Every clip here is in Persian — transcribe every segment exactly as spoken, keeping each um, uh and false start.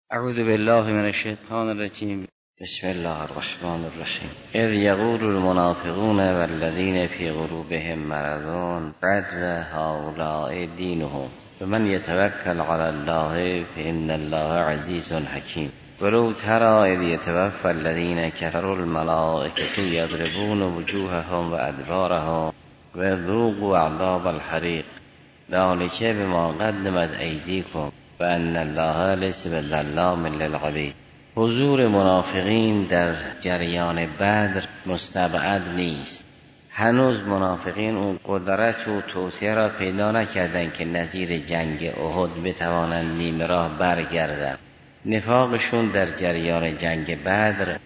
اعوذ بالله من الشیطان الرجیم. بسم الله الرحمن الرحیم. اذ یقول المنافقون والذین فی قلوبهم مرض غر هؤلاء دینهم فمن یتوکل علی الله فإن الله عزیز حکیم. ولو تری اذ یتوفی الذین کفروا الملائکة یضربون وجوههم وادبارهم وذوقوا عذاب الحریق ذلک بما قدمت ایدیکم و ان الله لیس بظلام للعبید. حضور منافقین در جریان بدر مستبعد نیست. هنوز منافقین اون قدرت و توطئه را پیدا نکردند که نظیر جنگ احد بتوانند نیمه راه برگردند. نفاقشون در جریان جنگ بدر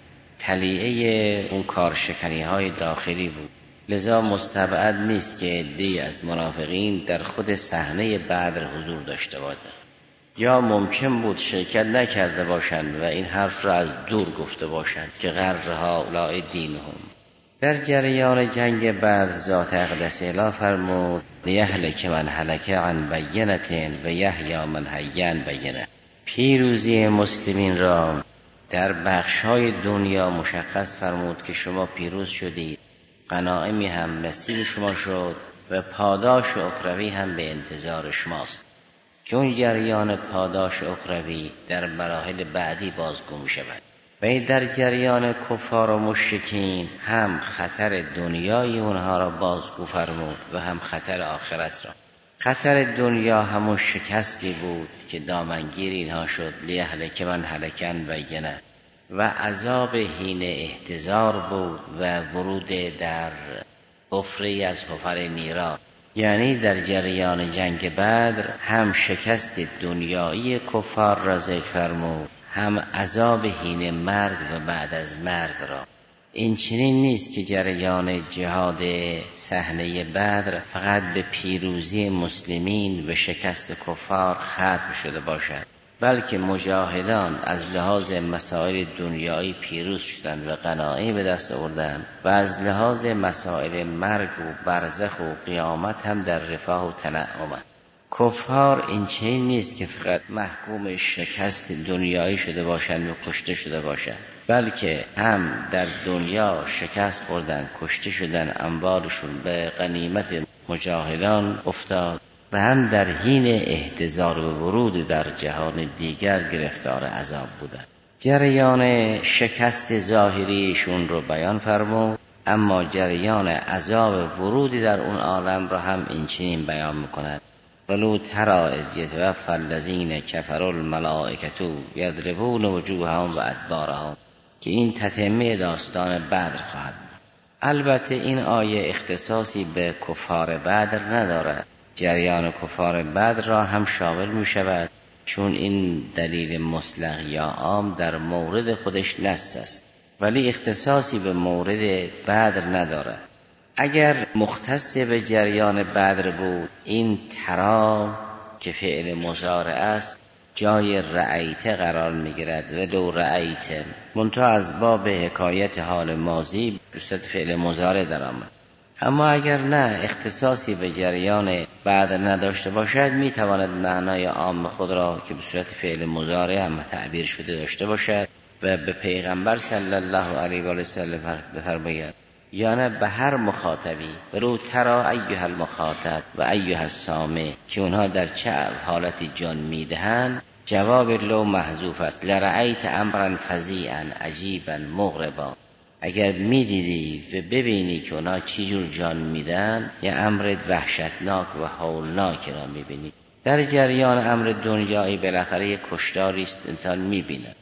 طلیعه اون کارشکنی های داخلی بود. لذا مستبعد نیست که عده‌ای از منافقین در خود صحنه بدر حضور داشته باشند. یا ممکن بود شرکت نکرده باشند و این حرف را از دور گفته باشند که غر هؤلاء دینهم. در جریان جنگ بدر ذات اقدس اعلی فرمود لیهلک من هلک عن بینة و یحیی من حی عن بینة. پیروزی مسلمین را در بخش‌های دنیا مشخص فرمود که شما پیروز شدید، غنایمی هم نصیب شما شد و پاداش اخروی هم به انتظار شماست که اون جریان پاداش اخروی در مراحل بعدی بازگو می شود. و در جریان کفار و مشرکین هم خطر دنیای اونها را بازگو فرمود و هم خطر آخرت را. خطر دنیا همون شکستی بود که دامنگیر اینها شد لیهلک من هلک عن بینة، و عذاب حین احتضار بود و ورود در حفره از حفر نیران. یعنی در جریان جنگ بدر هم شکست دنیایی کفار را ذکر فرمود، هم عذاب حین مرگ و بعد از مرگ را. این چنین نیست که جریان جهاد صحنه بدر فقط به پیروزی مسلمین و شکست کفار ختم شده باشد، بلکه مجاهدان از لحاظ مسائل دنیایی پیروز شدند و غنایم به دست آوردند و از لحاظ مسائل مرگ و برزخ و قیامت هم در رفاه و تنعم. کفار این چنین نیست که فقط محکوم شکست دنیایی شده باشند و کشته شده باشند، بلکه هم در دنیا شکست خوردند، کشته شدند، اموالشون به غنیمت مجاهدان افتاد و هم در حین احتضار و ورود در جهان دیگر گرفتار عذاب بودند. جریان شکست ظاهریشون رو بیان فرمود، اما جریان عذاب ورودی در اون عالم را هم این چنین بیان میکند ولو تری اذ یتوفی الذین کفروا الملائکة یضربون وجوههم و ادبارهم، که این تتمه داستان بدر خواهد بود. البته این آیه اختصاصی به کفار بدر ندارد، جریان کفار بدر را هم شامل می شود، چون این دلیل مطلق یا عام در مورد خودش نص است، ولی اختصاصی به مورد بدر ندارد. اگر مختص به جریان بدر بود، این ترا که فعل مضارع است جای رأیت قرار می گیرد و لو رأیت منتها از باب حکایت حال ماضی به صورت فعل مضارع در آمد. اما اگر نه اختصاصی به جریان بعد نداشته باشد، می تواند معنای عام خود را که به صورت فعل مضارع هم تعبیر شده داشته باشد و به پیغمبر صلی الله علیه و آله وسلم بفرماید، یا نه به هر مخاطبی ولو تری ایها المخاطب و ایها السامع، که اونها در چه حالتی جان میدهند. جواب لو محذوف است، لرأیت امرا فظیعا عجیبا مغربا. اگر میدیدی و ببینی که اونا چی جور جان میدن، یا امر وحشتناک و هولناک را میبینی. در جریان امر دنیایی بالاخره یک کشتاری است انسان میبینه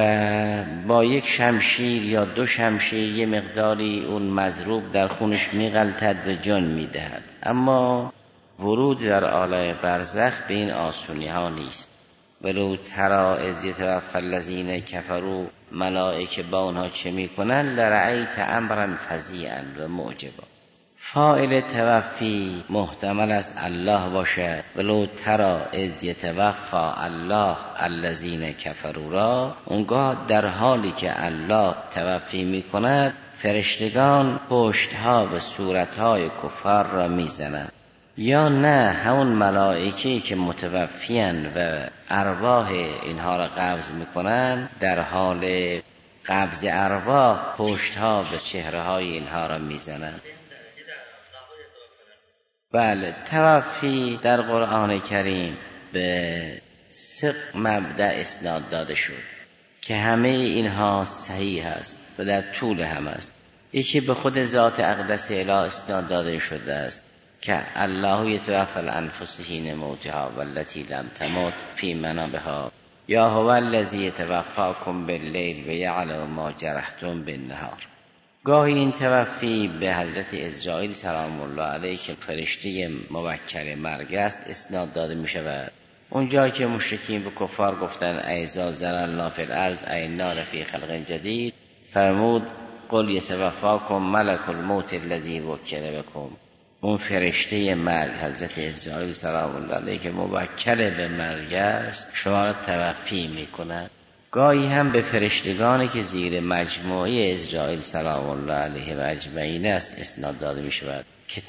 و با یک شمشیر یا دو شمشیر یه مقداری اون مضروب در خونش میغلطد و جان میدهد، اما ورود در عالم برزخ به این آسونی ها نیست. ولو تری اذ یتوفی الذین کفروا، ملائکه با اونها چه میکنن؟ لرأیت امرا فظیعا و معجبا. فاعل توفی محتمل است الله باشد. ولو تری اذ یتوفی الله الذین کفروا را، اونگاه در حالی که الله توفی میکند فرشتگان پشتها و صورتهای کفار را میزنند. یا نه همون ملائکه‌ای که متوفیان و ارواح اینها را قبض میکنن در حال قبض ارواح پشتها به چهره های اینها را میزنن. بله، توفی در قرآن کریم به سه مبدأ اسناد داده شد که همه اینها صحیح است و در طول هم است. یکی به خود ذات اقدس اله اسناد داده شده است که الله یتوفی الانفس حین موتها والتی لم تمت فی منامها یا هو الذی یتوفاکم باللیل و یعلم ما جرحتم بالنهار. گاهی این توفی به حضرت عزراییل سلام الله علیه که فرشته موکل مرگ است اسناد داده می شود. اونجا که مشرکین به کفار گفتن ایذا ذر الله فی الارض اینا فی خلق جدید، فرمود قل یتوفاکم ملک الموت الذی وکل بکم. اون فرشته مرگ حضرت عزراییل سلام الله علیه که موکل به مرگ است شما را توفی می کند. گاهی هم به فرشتگانی که زیر مجموعه عزراییل سلام الله علیه و اجمعین است اسناد داده می شود که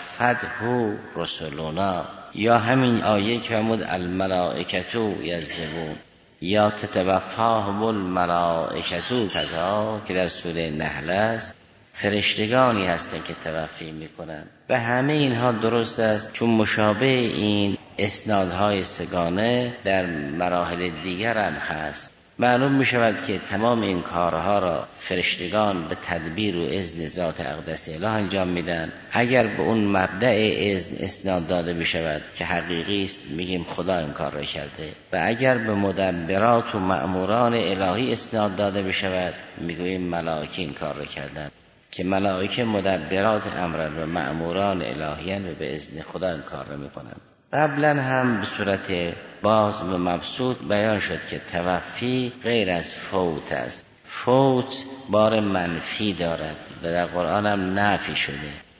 توفته رسولنا، یا همین آیه که فرمود الملائکة یعذبون یا تتوفاهم الملائکة کذا که در سوره نحل است، فرشتگانی هستند که توفی میکنند. و همه اینها درست است چون مشابه این اسنادهای سگانه در مراحل دیگر هم هست. معلوم می شود که تمام این کارها را فرشتگان به تدبیر و اذن ذات اقدس اله انجام میدن. اگر به اون مبدأ اذن اسناد داده بشود که حقیقی است میگیم خدا این کار را کرده، و اگر به مدبرات و مأموران الهی اسناد داده بشود میگوییم ملائکه این کار را کردند، که ملائکه مدبرات امرن و مأموران الهیان و به اذن خدا این کار را میکنند. قبلا هم به صورت باز و مبسوط بیان شد که توفی غیر از فوت است. فوت بار منفی دارد و در قرآن هم نفی شده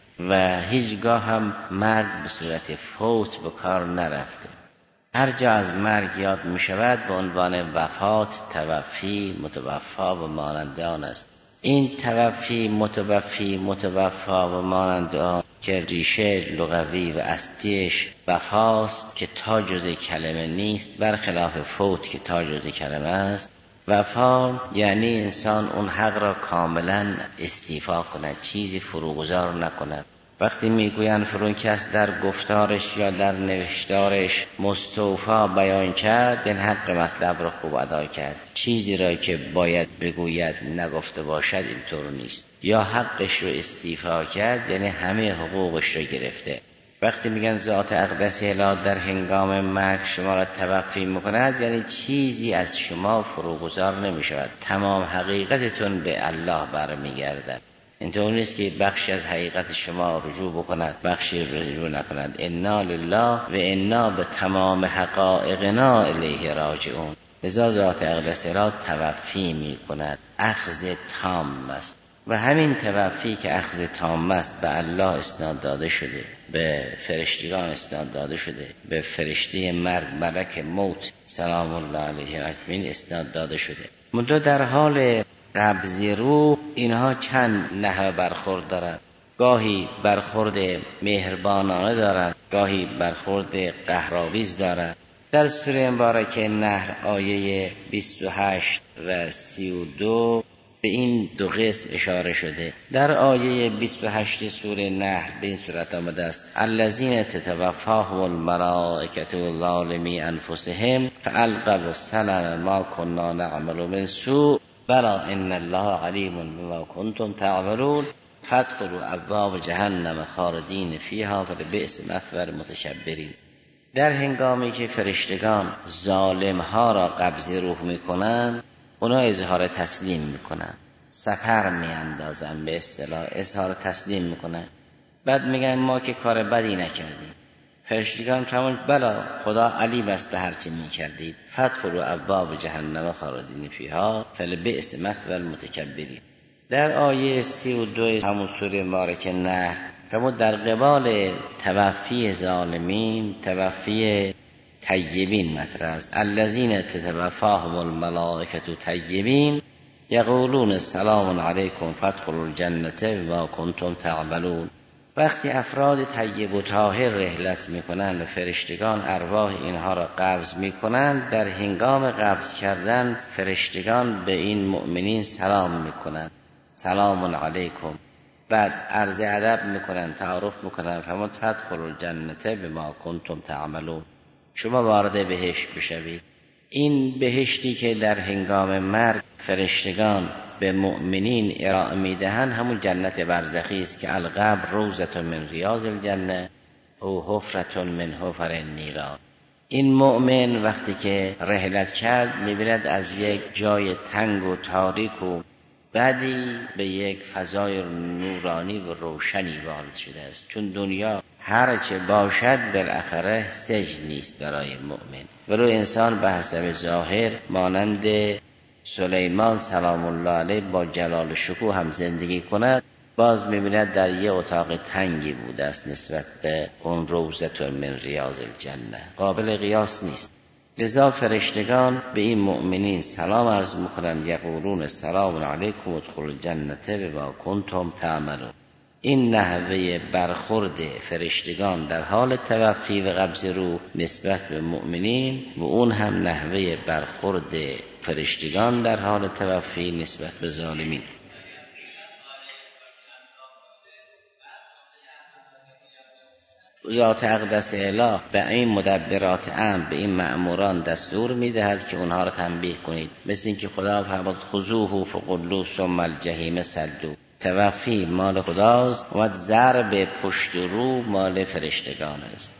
و هیچگاه هم مرگ به صورت فوت به کار نرفته. هر جا از مرگ یاد می شود به عنوان وفات، توفی، متوفا و مانند آن است. این توفی، متوفی، متوفا و مانند آن که ریشه لغوی و اصلیش وفاست که تا جز کلمه نیست، برخلاف فوت که تا جز کلمه است. وفا یعنی انسان اون حق را کاملا استیفا کند، چیزی فروگذار نکند. وقتی میگویند فرون کس در گفتارش یا در نوشتارش مستوفا بیان کرد، این حق مطلب را خوب ادا کرد. چیزی را که باید بگوید نگفته باشد اینطور نیست. یا حقش رو استیفا کرد یعنی همه حقوقش رو گرفته. وقتی میگن ذات اقدس اله در هنگام مرگ شما را توفی میکند یعنی چیزی از شما فروگذار نمیشود، تمام حقیقتتون به الله برمیگردد. اینطور نیست که بخشی از حقیقت شما رجوع بکند بخشی رجوع نکند. انا لله و انا به تمام حقائقنا الیه راجعون. لذا ذات اقدس اله توفی می کند، اخذ تام است. و همین توفی که اخذ تام است به الله اسناد داده شده، به فرشتگان اسناد داده شده، به فرشته مرگ ملک موت سلام الله علیه اجمعین اسناد داده شده. منتها در حال قبض روح اینها چند نحوه برخورد دارند. گاهی برخورد مهربانانه دارند، گاهی برخورد قهرآویز دارند. در سوره مبارکه نحل آیه بیست و هشت و سی و دو به این دو قسم اشاره شده. در آیه بیست و هشت سوره نحل به این صورت آمده است: الذین تتوفاهم الملائکة ظالمی انفسهم فالقوا السلم ما كنا نعمل من سوء بلا ان الله علیم بما کنتم تعملون فادخلوا ابواب جهنم خالدین فیها فلبئس مثوی المتکبرین. در هنگامی که فرشتگان ظالم ها را قبض روح میکنند، اونا اظهار تسلیم میکنن، سپر میاندازن، به اصطلاح اظهار تسلیم میکنن. بعد میگن ما که کار بدی نکردیم. فرشتگان فرمون بلا خدا علیم است به هر چه میکردید. فادخلوا ابواب جهنم خالدین فیها فلبئس مثوی المتکبرین. در آیه سی و دو همون سوره مبارکه نحل فرمود در قبال توفی ظالمین توفی طیبین مطرح است. الذین تتوفاهم الملائکة طیبین یقولون سلام علیکم فادخلوا الجنة بما کنتم تعملون. وقتی افراد طیب و طاهر رحلت میکنند و فرشتگان ارواح اینها را قبض میکنند، در هنگام قبض کردن فرشتگان به این مؤمنین سلام میکنند، سلام علیکم. بعد عرض ادب میکنند، تعارف میکنند، فرمان تدخلوا الجنة بما کنتم تعملون، شما وارد بهشت بشوید. این بهشتی که در هنگام مرگ فرشتگان به مؤمنین ارائه میدهند همون جنت برزخی است که القبر روضة من ریاض الجنه او حفرة من حفر النیران. این مؤمن وقتی که رحلت کرد میبیند از یک جای تنگ و تاریک و بعدی به یک فضای نورانی و روشنی وارد شده است، چون دنیا هرچه باشد بالاخره سجن نیست برای مؤمن. ولو انسان به حسب ظاهر مانند سلیمان سلام الله علیه با جلال و شکوه هم زندگی کند، باز می‌بیند در یک اتاق تنگی بوده است نسبت به اون روضة من ریاض الجنه، قابل قیاس نیست. لذا فرشتگان به این مؤمنین سلام عرض می‌کنند، یقولون سلام علیکم ادخلوا الجنة بما کنتم تعملون. این نحوه برخورد فرشتگان در حال توفی و قبض روح نسبت به مؤمنین و اون هم نحوه برخورد فرشتگان در حال توفی نسبت به ظالمین. ذات اقدس اله به این مدبرات امر، به این مأموران دستور میدهد که اونها را تنبیه کنید، مثل این که خدا فرمود خذوه فغلوه ثم الجحیم صلوه. توفی مال خداست و ضرب پشت و رو مال فرشتگان است.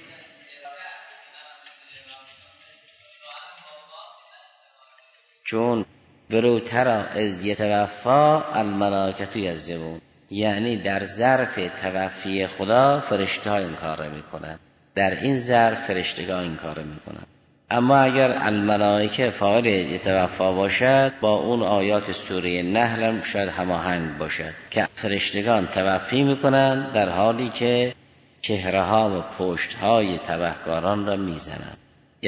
چون ولو تری اذ یتوفی الملائکة یعذبون، یعنی در ظرف توفی خدا فرشته‌ها این کار را میکنند، در این ظرف فرشتگان این کار را میکنند. اما اگر الملائکه فاعل یتوفی باشد با اون آیات سوره نحل هم شاید هماهنگ باشد که فرشتگان توفی میکنند در حالی که چهره ها و پشت های تبهکاران را میزنند،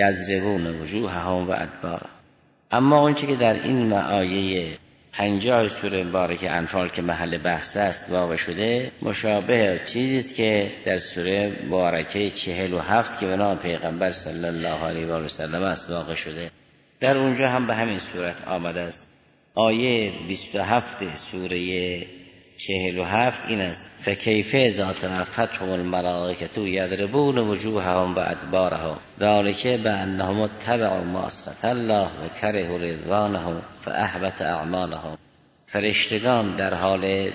یضربون وجوههم و ادبارهم. اما اونچه که در این آیه پنجاه سوره مبارکه انفال که محل بحث است واقع شده مشابه چیزی است که در سوره مبارکه چهل و هفت که به نام پیغمبر صلی الله علیه و آله و سلم است واقع شده. در اونجا هم به همین صورت آمده است. آیه بیست و هفت سوره چهل و هفت این است: فکیف اذا توفتهم الملائکة یضربون وجوههم و ادبارهم ذلک بانهم اتبعوا ما اسخط الله و کرهوا رضوانه فاحبط اعمالهم. فرشتگان در حال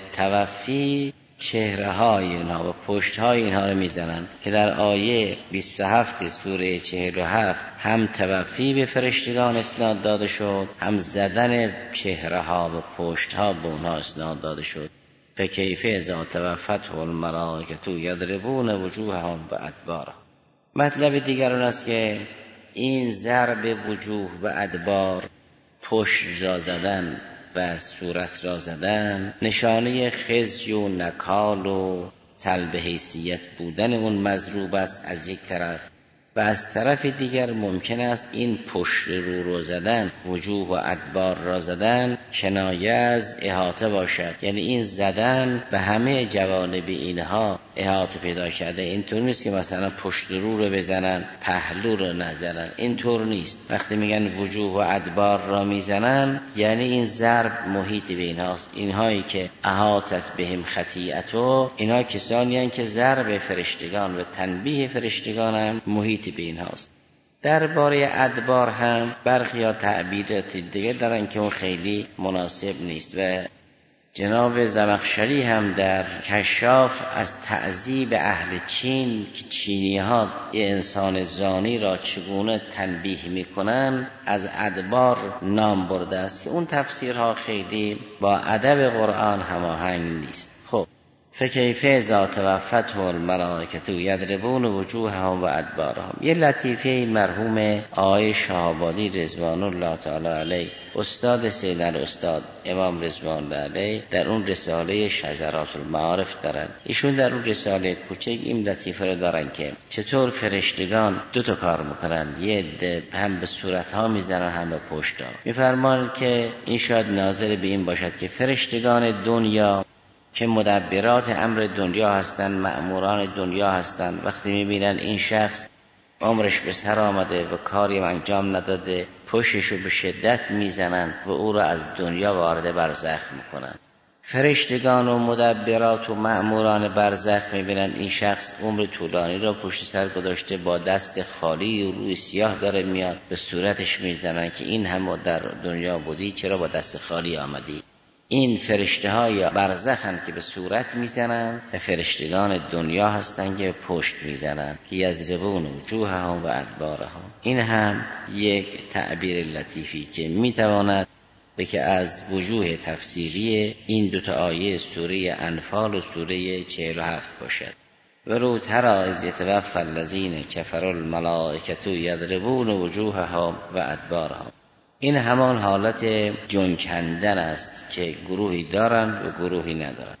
توفی چهره های اینها و پشت های اینها رو میزنند که در آیه بیست و هفت سوره چهل و هفت هم توفی به فرشتگان اسناد داده شد، هم زدن چهره ها و پشت ها به اونها اسناد داده شد. فکیف اذا توفتهم الملائکة یضربون وجوههم و ادبارهم. مطلب دیگر اون است که این ضرب وجوه و ادبار، پشت را زدن و صورت را زدن، نشانه خزی و نکال و طلب حیثیت بودن اون مضروب است از یک طرف، و از طرف دیگر ممکن است این پشت رو رو زدن، وجوه و ادبار را زدن، کنایه از احاطه باشد، یعنی این زدن به همه جوانب اینها احاطه پیدا کرده. اینطور نیست که مثلا پشت رو رو بزنن پهلو رو نزنن، اینطور نیست. وقتی میگن وجوه و ادبار را میزنن یعنی این ضرب محیط به اینهاست. اینهایی که احاطت بهم خطیئتو، اینها کسانی هستند که ضرب فرشتگان و تنبیه فرشتگان هم محیط به این هاست. درباره ادبار هم برخی ها تعبیرات دیگه دارن که اون خیلی مناسب نیست و جناب زمخشری هم در کشاف از تعذیب اهل چین که چینی ها انسان زانی را چگونه تنبیه میکنن از ادبار نام برده است که اون تفسیرها خیلی با ادب قرآن هماهنگ نیست. خب فکیف اذا توفتهم الملائکة یضربون وجوههم و ادبارهم. یه لطیفه مرحوم آقای شهابادی رضوان الله تعالی علیه، استاد سید الاستاد امام رضوان الله علیه، در اون رساله شجرات المعارف دارن. ایشون در اون رساله کوچک این لطیفه رو دارن که چطور فرشتگان دو تا کار میکنن، یه عده هم به صورتها میزنن هم به پشتها. میفرمان که این شاید ناظر به این باشد که فرشتگان دنیا که مدبرات امر دنیا هستن، مأموران دنیا هستن، وقتی میبینن این شخص عمرش به سر آمده و کاری انجام نداده، پشتشو به شدت میزنن و او را از دنیا وارد برزخ میکنن. فرشتگان و مدبرات و مأموران برزخ میبینن این شخص عمر طولانی را پشت سر گذاشته، با دست خالی و روی سیاه داره میاد، به صورتش میزنن که این هم در دنیا بودی، چرا با دست خالی آمدی؟ این فرشته های برزخ هم که به صورت میزنن و فرشتگان دنیا هستن که پشت میزنن که یضربون وجوههم و ادبارهم. این هم یک تعبیر لطیفی که میتواند به که از وجوه تفسیری این دوتا آیه سوره انفال و سوره چهل و هفت باشد. و رو ترا از یتوفی الذین کفروا الملائکة یضربون وجوههم و ادبارهم. این همان حالت جن کندن است که گروهی دارند و گروهی ندارند.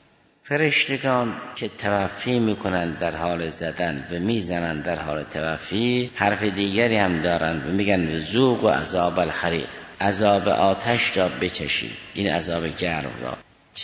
فرشتگان که توفی میکنند در حال زدن و میزنند در حال توفی، حرف دیگری هم دارند و میگن ذوق و عذاب الحریق، عذاب آتش را بچشید. این عذاب گرم را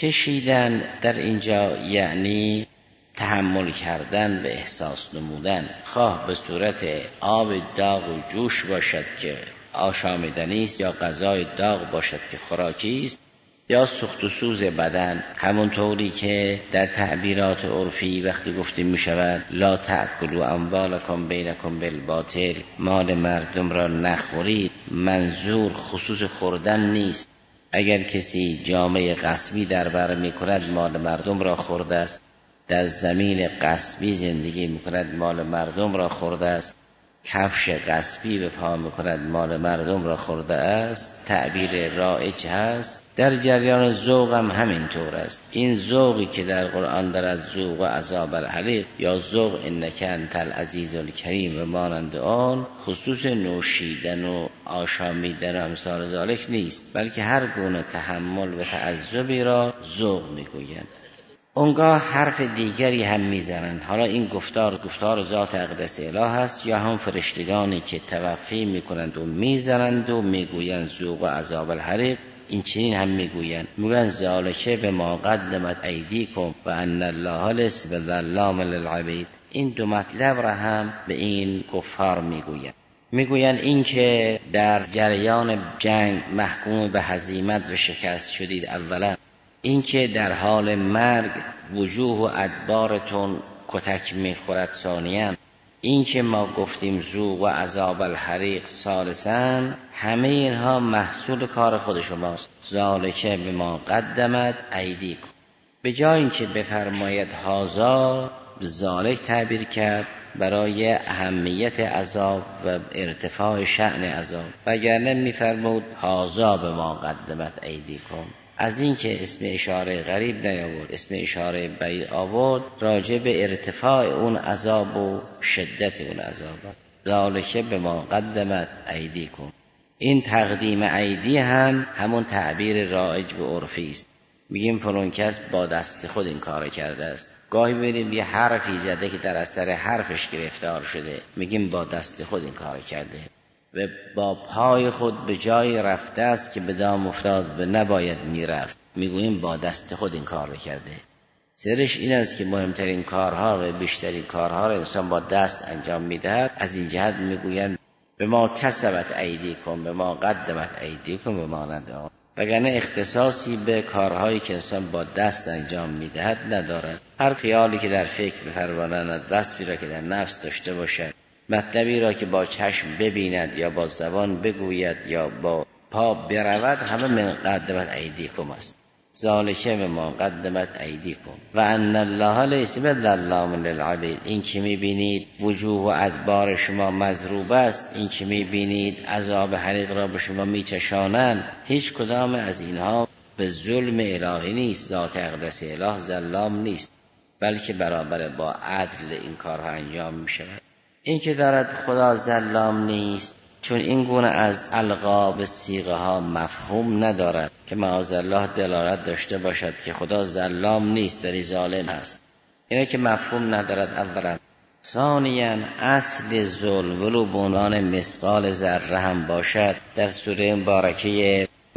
چشیدن در اینجا یعنی تحمل کردن و احساس نمودن، خواه به صورت آب داغ و جوش باشد که آشامیدنی است، یا غذای داغ باشد که خوراکی است، یا سوخت و سوز بدن، همونطوری که در تعبیرات عرفی وقتی گفته می شود لا تأکلوا اموالکم بینکم بالباطل، مال مردم را نخورید، منظور خصوص خوردن نیست. اگر کسی جامعه غصبی در بر می کند مال مردم را خورده است، در زمین غصبی زندگی می کند مال مردم را خورده است، کفش غصبی به پا میکند مال مردم را خورده است، تعبیر رایج هست. در جریان ذوق هم همینطور است. این ذوقی که در قرآن دارد ذوق و عذاب الحریق یا ذوق انک انت العزیز الکریم و مانند آن، خصوص نوشیدن و آشامیدن و امثال ذالک نیست، بلکه هر گونه تحمل و تعذبی را ذوق میگویند. اونگاه حرف دیگری هم میزنن. حالا این گفتار گفتار ذات اقدس اله است یا هم فرشتگانی که توفی میکنند و میزنند و میگویند ذوق و عذاب الحریق، این چنین هم میگویند، میگن ذالک بما قدمت ایدیکم و ان الله لیس بظلام للعبید. این دو مطلب را هم به این کفار میگویند. میگویند این که در جریان جنگ محکوم به هزیمت و شکست شدید اولا، این که در حال مرگ وجوه و ادبارتون کتک میخورد ثانیاً، این که ما گفتیم ذوق و عذاب الحریق ثالثاً، همه اینها محصول کار خود شماست. ذالک بما قدمت ایدیکم. به جای اینکه بفرماید هذا، ذالک تعبیر کرد برای اهمیت عذاب و ارتفاع شأن عذاب، وگرنه میفرمود هذا بما قدمت ایدیکم. از این که اسم اشاره غریب نیاورد، اسم اشاره بعید آورد، راجع به ارتفاع اون عذاب و شدت اون عذاب. ذالک بما قدمت ایدیکم. این تقدیم ایدی هم همون تعبیر رایج به عرفی است. میگیم فلان کس با دست خود این کار کرده است. گاهی میبینیم یه حرفی زده که در اثر حرفش گرفتار شده، میگیم با دست خود این کار کرده و با پای خود به جای رفته است که به دام افتاد و نباید میرفت، میگوییم با دست خود این کار کرده. سرش این است که مهمترین کارها و بیشترین کارها را انسان با دست انجام میدهد. از این جهت میگویند به ما کسبت ایدیکم، به ما قدمت ایدیکم، به ما ندارد. وگرنه اختصاصی به کارهایی که انسان با دست انجام میدهد ندارد. هر خیالی که در فکر بپروراند، وصفی را که در نفس داشته باشد، مطلبی را که با چشم ببیند یا با زبان بگوید یا با پا برود، همه من قدمت ایدیکم است. ذالک بما قدمت ایدیکم و ان الله لیس بظلام للعبید. این که میبینید وجوه و ادبار شما مضروب است، این که میبینید عذاب حریق را به شما میچشانند، هیچ کدام از اینها به ظلم الهی نیست. ذات اقدس اله ظلام نیست، بلکه برابر با عدل این کارها انجام میشود. این که دارد خدا ظلام نیست، چون این گونه از القاب صیغه ها مفهوم ندارد که معاذالله دلالت داشته باشد که خدا ظلام نیست ولی ظالم است. اینه که مفهوم ندارد اولا. ثانیاً اصل ظلم ولو به عنوان مثقال ذره هم باشد، در سوره مبارکه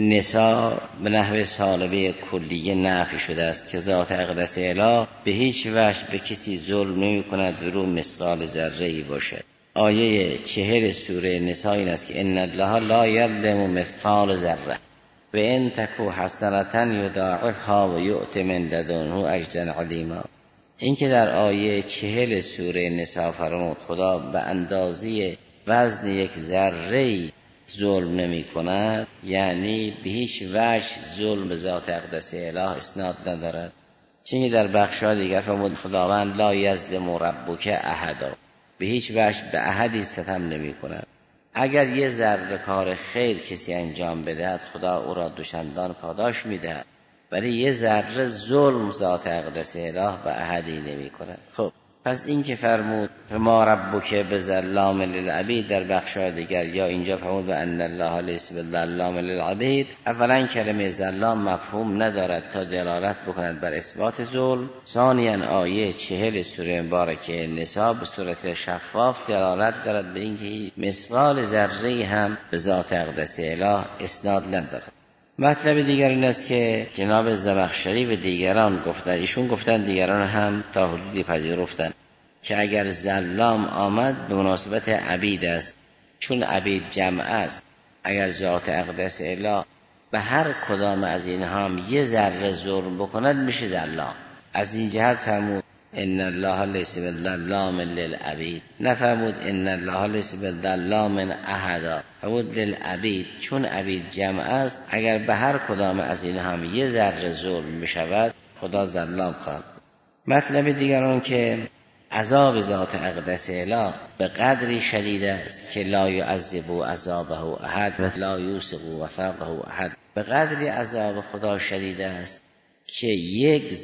نساء به نحو سالبه کلیه نفی شده است که ذات اقدس اله به هیچ وجه به کسی ظلم نمی کند ولو مثقال ذره‌ای باشد. آیه چهل سوره نساء این است که ان الله لا یظلم مثقال ذره و ان تکو حسنة یضاعفها و یؤت من لدنه اجرا عظیما. این که در آیه چهل سوره نساء فرمود خدا به اندازه وزن یک ذره ظلم نمی کند، یعنی به هیچ وجه ظلم به ذات اقدس اله اسناد ندارد. چون در بخش‌های دیگر فرمود خداوند لا یظلم ربک احدا، به هیچ وجه به احدی ستم نمی کند. اگر یه ذره کار خیر کسی انجام بدهد خدا او را دوچندان پاداش میدهد، ولی یه ذره ظلم ذات اقدس اله به احدی نمی کند. خب پس این که فرمود ما ربک بظلام للعبید در بخش‌های دیگر، یا اینجا فرمود و ان الله لیس بظلام للعبید، اولا کلمه ظلام مفهوم ندارد تا دلالت بکند بر اثبات ظلم. ثانیاً آیه چهل سوره مبارکه نساء به صورت شفاف دلالت دارد به اینکه مثقال ذره هم به ذات اقدس اله اسناد ندارد. مطلب دیگر این است که جناب زمخشری و دیگران گفتن، ایشون گفتن دیگران هم تا حدودی پذیرفتن که اگر ظلام آمد به مناسبت عبید است، چون عبید جمع است. اگر ذات اقدس اله به هر کدام از اینها هم یه ذره ظلم بکند میشه ظلام. از این جهت فرمود ان الله لیس بظلام للعبید، نفرمود ان الله لیس بظلام احدا، فرمود للعبید، چون عبید جمع است. اگر به هر کدام از این هم یه ذره ظلم بشود خدا ظلام خواهد. مطلب دیگران که عذاب ذات اقدس اله به قدری شدید است که لا یعذب عذابه احد و لا یوثق وثاقه احد. به قدری عذاب خدا شدید است که یک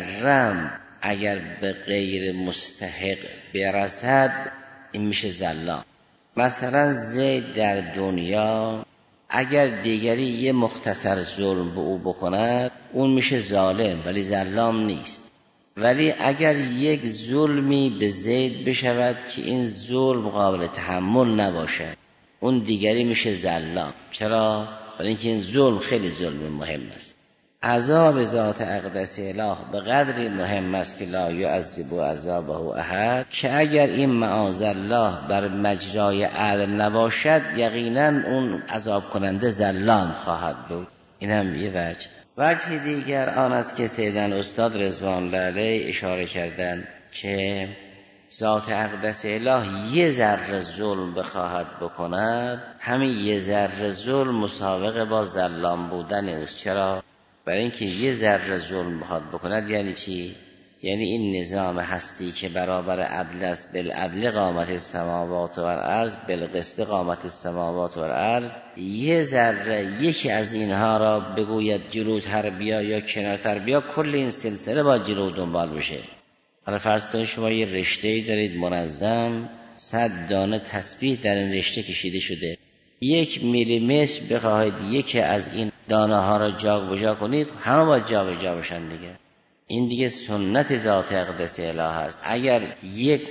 ذره اگر به غیر مستحق برسد این میشه ظلام. مثلا زید در دنیا اگر دیگری یه مختصر ظلم به او بکند اون میشه ظالم ولی ظلام نیست. ولی اگر یک ظلمی به زید بشود که این ظلم قابل تحمل نباشد اون دیگری میشه ظلام. چرا؟ برای اینکه این ظلم خیلی ظلم مهم است. عذاب ذات اقدس اله به قدری مهم است که لا یعذب عذابه احد، که اگر این معاذ الله بر مجرای عدل نباشد یقینا اون عذاب کننده ظلام خواهد بود. این هم یه وجه. وجه دیگر آن است که سیدن استاد رضوان الله علیه اشاره کردن که ذات اقدس اله یه ذره ظلم بخواهد بکند، همین یه ذره ظلم مساوقه با ظلام بودن اوست. چرا؟ برای اینکه یه ذره ظلم بخواد بکند یعنی چی؟ یعنی این نظام هستی که برابر عدل است، بالعدل قامت السماوات و الارض، بالقسط قامت السماوات و الارض، یه ذره یکی از اینها را بگوید جلوتر بیا یا کنارتر بیا، کل این سلسله با جلو دنبال بشه. حالا فرض کنید شما یه رشته‌ای دارید منظم، صد دانه تسبیح در این رشته کشیده شده، یک میلیمتر بخواهید یکی از این دانه ها را جا بجا کنید همه با جا بجا بشن دیگه. این دیگه سنت ذات اقدس اله است. اگر یک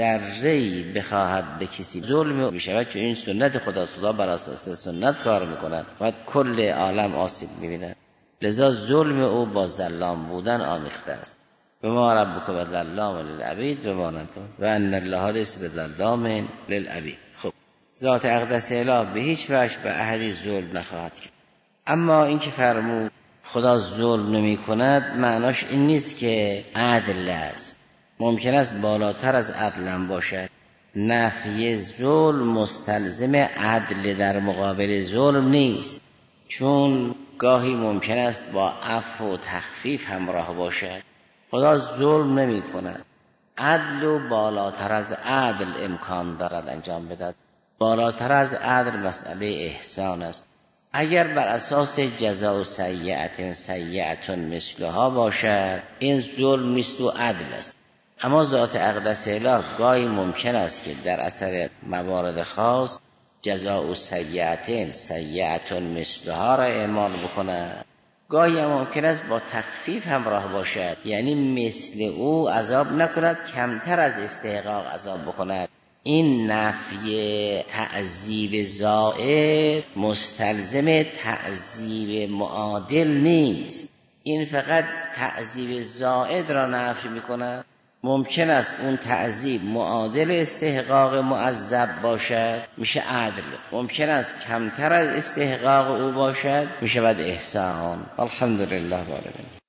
ذره‌ای بخواهد به کسی ظلم بشود، چون این سنت خداست، خدا بر اساس سنت کار میکند، باید کل عالم آسیب میبیند. لذا ظلم او با ظلام بودن آمیخته است. و ما ربک بظلام للعبید و ما انتم و ان الله لیس بظلام للعبید. خب ذات اقدس اله به هیچ وجه به احدی ظلم نخواهد کرد. اما این که فرمود خدا ظلم نمی کند معناش این نیست که عدل است. ممکن است بالاتر از عدلم باشد. نفی ظلم مستلزم عدل در مقابل ظلم نیست، چون گاهی ممکن است با عفو و تخفیف همراه باشد. خدا ظلم نمی کند. عدل و بالاتر از عدل امکان دارد انجام بدهد. بالاتر از عدل مسئله احسان است. اگر بر اساس جزاء سیئة سیئة مثلها باشد این ظلم نیست و عدل است. اما ذات اقدس اله گاهی ممکن است که در اثر موارد خاص جزاء سیئة سیئة مثلها را اعمال بکند، گاهی ممکن است با تخفیف همراه باشد، یعنی مثل او عذاب نکند، کمتر از استحقاق عذاب بکند. این نفی تعذیب زائد مستلزم تعذیب معادل نیست، این فقط تعذیب زائد را نفی میکنه. ممکن است اون تعذیب معادل استحقاق معذب باشد، میشه عدل. ممکن است کمتر از استحقاق او باشد، میشه بعد احسان. الحمدلله.